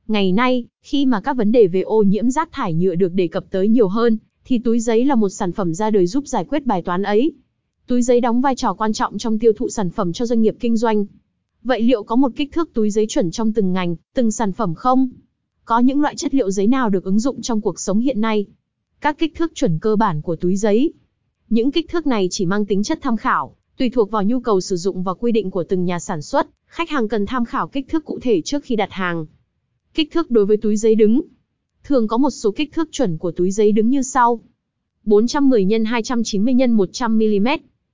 Ngày nay, khi mà các vấn đề về ô nhiễm rác thải nhựa được đề cập tới nhiều hơn, thì túi giấy là một sản phẩm ra đời giúp giải quyết bài toán ấy. Túi giấy đóng vai trò quan trọng trong tiêu thụ sản phẩm cho doanh nghiệp kinh doanh. Vậy liệu có một kích thước túi giấy chuẩn trong từng ngành, từng sản phẩm không? Có những loại chất liệu giấy nào được ứng dụng trong cuộc sống hiện nay? Các kích thước chuẩn cơ bản của túi giấy. Những kích thước này chỉ mang tính chất tham khảo, tùy thuộc vào nhu cầu sử dụng và quy định của từng nhà sản xuất, khách hàng cần tham khảo kích thước cụ thể trước khi đặt hàng. Kích thước đối với túi giấy đứng. Thường có một số kích thước chuẩn của túi giấy đứng như sau: 410 x 290 x 100 mm,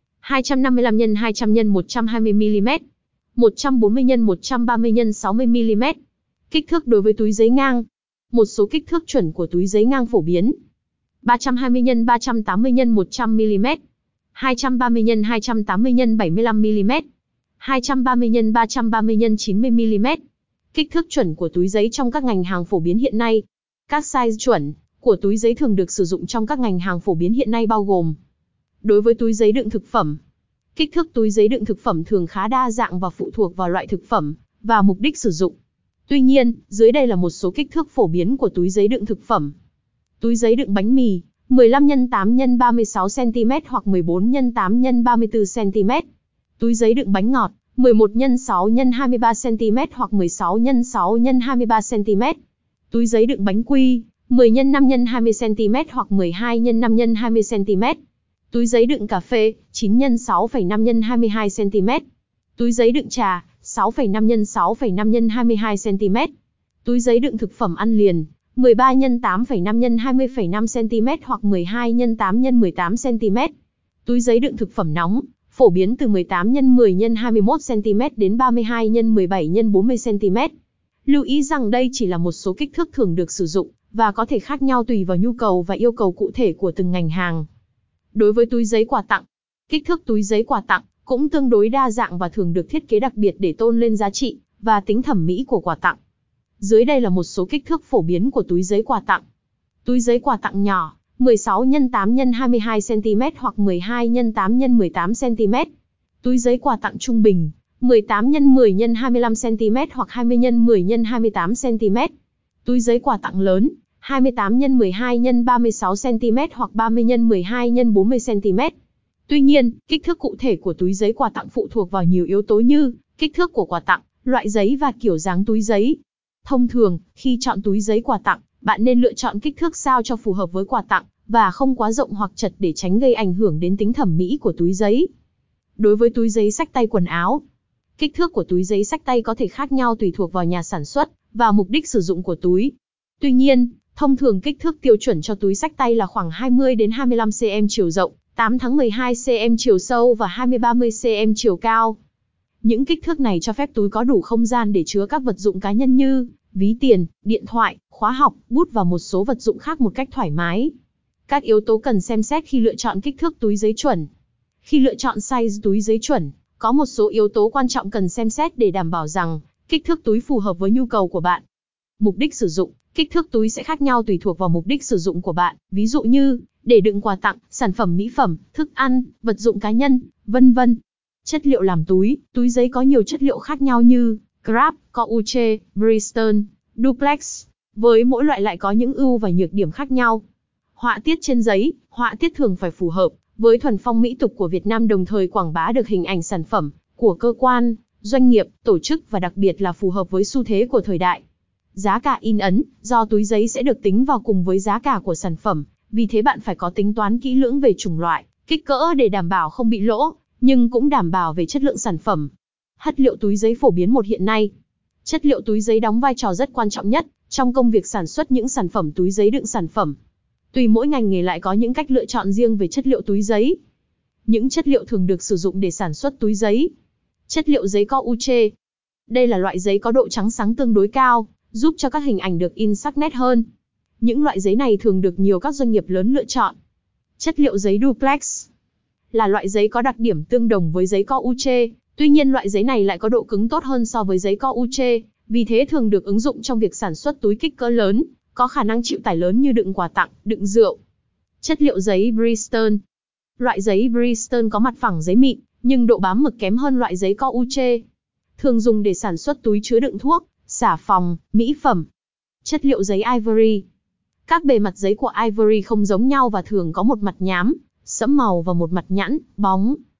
255 x 200 x 120 mm, 140 x 130 x 60 mm. Kích thước đối với túi giấy ngang. Một số kích thước chuẩn của túi giấy ngang phổ biến: 320 x 380 x 100 mm, 230 x 280 x 75 mm, 230 x 330 x 90 mm. Kích thước chuẩn của túi giấy trong các ngành hàng phổ biến hiện nay. Các size chuẩn của túi giấy thường được sử dụng trong các ngành hàng phổ biến hiện nay bao gồm: đối với túi giấy đựng thực phẩm. Kích thước túi giấy đựng thực phẩm thường khá đa dạng và phụ thuộc vào loại thực phẩm và mục đích sử dụng. Tuy nhiên, dưới đây là một số kích thước phổ biến của túi giấy đựng thực phẩm. Túi giấy đựng bánh mì, 15 x 8 x 36 cm hoặc 14 x 8 x 34 cm. Túi giấy đựng bánh ngọt, 11 x 6 x 23 cm hoặc 16 x 6 x 23 cm. Túi giấy đựng bánh quy, 10 x 5 x 20 cm hoặc 12 x 5 x 20 cm. Túi giấy đựng cà phê, 9 x 6,5 x 22 cm. Túi giấy đựng trà, 6,5 x 6,5 x 22 cm. Túi giấy đựng thực phẩm ăn liền, 13 x 8,5 x 20,5 cm hoặc 12 x 8 x 18 cm. Túi giấy đựng thực phẩm nóng, phổ biến từ 18 x 10 x 21 cm đến 32 x 17 x 40 cm. Lưu ý rằng đây chỉ là một số kích thước thường được sử dụng, và có thể khác nhau tùy vào nhu cầu và yêu cầu cụ thể của từng ngành hàng. Đối với túi giấy quà tặng, kích thước túi giấy quà tặng cũng tương đối đa dạng và thường được thiết kế đặc biệt để tôn lên giá trị và tính thẩm mỹ của quà tặng. Dưới đây là một số kích thước phổ biến của túi giấy quà tặng. Túi giấy quà tặng nhỏ, 16 x 8 x 22 cm hoặc 12 x 8 x 18 cm. Túi giấy quà tặng trung bình, 18 x 10 x 25 cm hoặc 20 x 10 x 28 cm. Túi giấy quà tặng lớn, 28 x 12 x 36 cm hoặc 30 x 12 x 40 cm. Tuy nhiên, kích thước cụ thể của túi giấy quà tặng phụ thuộc vào nhiều yếu tố như kích thước của quà tặng, loại giấy và kiểu dáng túi giấy. Thông thường, khi chọn túi giấy quà tặng, bạn nên lựa chọn kích thước sao cho phù hợp với quà tặng và không quá rộng hoặc chật để tránh gây ảnh hưởng đến tính thẩm mỹ của túi giấy. Đối với túi giấy xách tay quần áo, kích thước của túi giấy xách tay có thể khác nhau tùy thuộc vào nhà sản xuất và mục đích sử dụng của túi. Tuy nhiên, thông thường kích thước tiêu chuẩn cho túi xách tay là khoảng 20 đến 25 cm chiều rộng, 8x12 cm chiều sâu và 20-30 cm chiều cao. Những kích thước này cho phép túi có đủ không gian để chứa các vật dụng cá nhân như ví tiền, điện thoại, khóa học, bút và một số vật dụng khác một cách thoải mái. Các yếu tố cần xem xét khi lựa chọn kích thước túi giấy chuẩn. Khi lựa chọn size túi giấy chuẩn, có một số yếu tố quan trọng cần xem xét để đảm bảo rằng kích thước túi phù hợp với nhu cầu của bạn. Mục đích sử dụng, kích thước túi sẽ khác nhau tùy thuộc vào mục đích sử dụng của bạn, ví dụ như để đựng quà tặng, sản phẩm mỹ phẩm, thức ăn, vật dụng cá nhân, vân vân. Chất liệu làm túi giấy có nhiều chất liệu khác nhau như Craft, Couche, Bristol, Duplex, với mỗi loại lại có những ưu và nhược điểm khác nhau. Họa tiết trên giấy, họa tiết thường phải phù hợp với thuần phong mỹ tục của Việt Nam, đồng thời quảng bá được hình ảnh sản phẩm của cơ quan, doanh nghiệp, tổ chức và đặc biệt là phù hợp với xu thế của thời đại. Giá cả in ấn, do túi giấy sẽ được tính vào cùng với giá cả của sản phẩm, vì thế bạn phải có tính toán kỹ lưỡng về chủng loại, kích cỡ để đảm bảo không bị lỗ, nhưng cũng đảm bảo về chất lượng sản phẩm. Hất liệu túi giấy phổ biến hiện nay. Chất liệu túi giấy đóng vai trò rất quan trọng nhất trong công việc sản xuất những sản phẩm túi giấy đựng sản phẩm. Tùy mỗi ngành nghề lại có những cách lựa chọn riêng về chất liệu túi giấy. Những chất liệu thường được sử dụng để sản xuất túi giấy. Chất liệu giấy Couche. Đây là loại giấy có độ trắng sáng tương đối cao, giúp cho các hình ảnh được in sắc nét hơn. Những loại giấy này thường được nhiều các doanh nghiệp lớn lựa chọn. Chất liệu giấy Duplex là loại giấy có đặc điểm tương đồng với giấy Couche, tuy nhiên loại giấy này lại có độ cứng tốt hơn so với giấy Couche, vì thế thường được ứng dụng trong việc sản xuất túi kích cỡ lớn, có khả năng chịu tải lớn như đựng quà tặng, đựng rượu. Chất liệu giấy Bristol. Loại giấy Bristol có mặt phẳng giấy mịn, nhưng độ bám mực kém hơn loại giấy Couche. Thường dùng để sản xuất túi chứa đựng thuốc, xà phòng, mỹ phẩm. Chất liệu giấy Ivory. Các bề mặt giấy của Ivory không giống nhau và thường có một mặt nhám, sẫm màu và một mặt nhẵn, bóng.